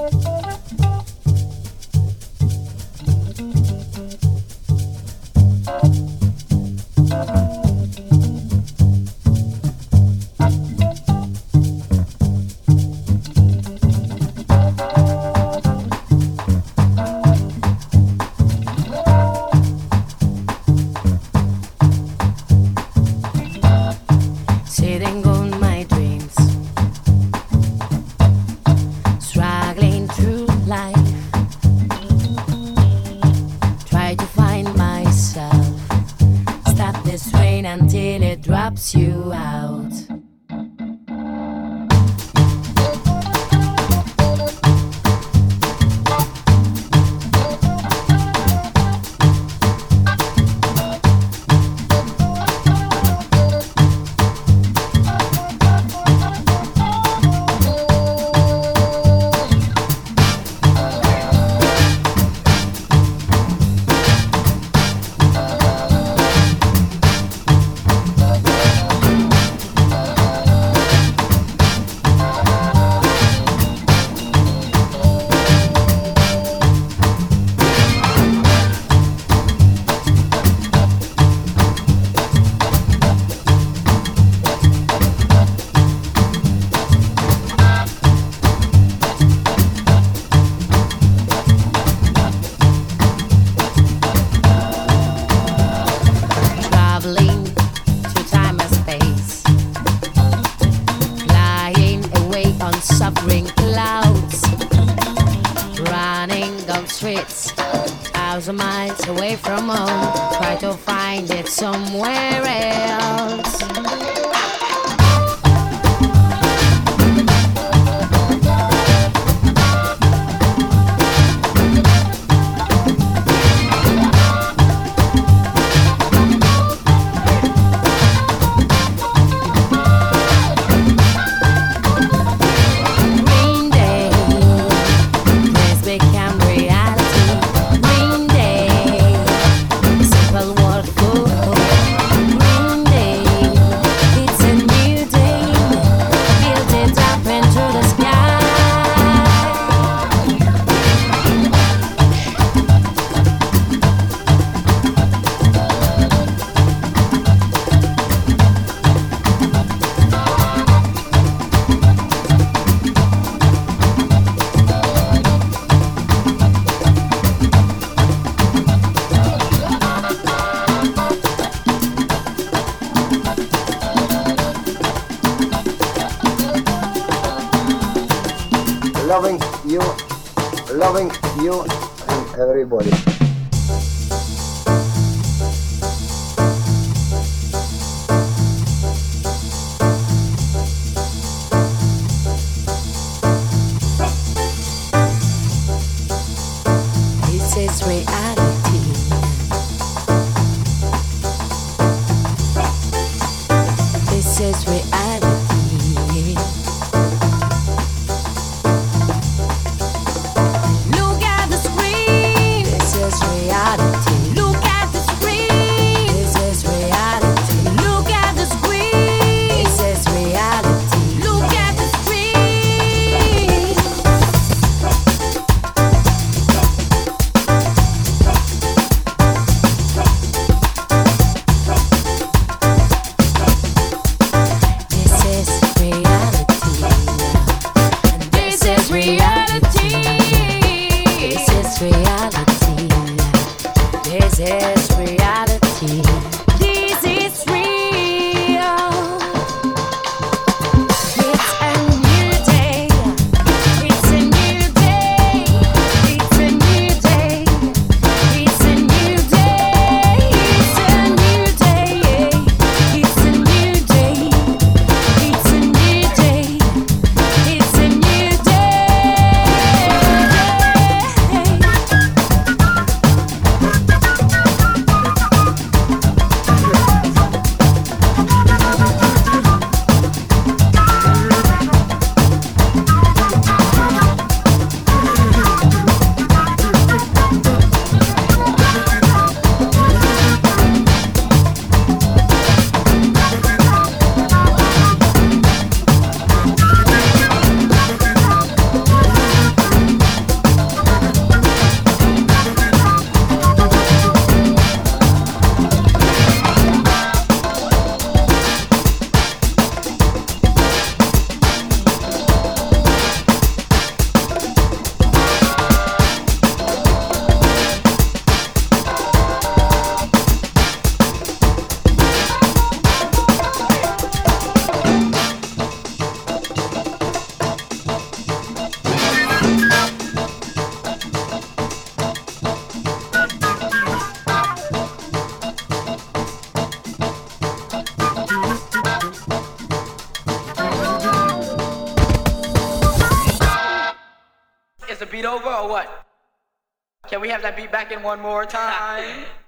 Sitting on my dreams, struggling through life, try to find myself, stop this rain until it drops you out. Traveling through time and space, flying away on suffering clouds, running on streets, 1,000 miles away from home, try to find it somewhere else. Green Day, dreams become reality. Green Day, a simple word for hope. Green Day, it's a new day, build it up into the sky. Loving you and everybody. This is reality. This is reality. Look at the screen. This is over or what? Can we have that beat back in one more time?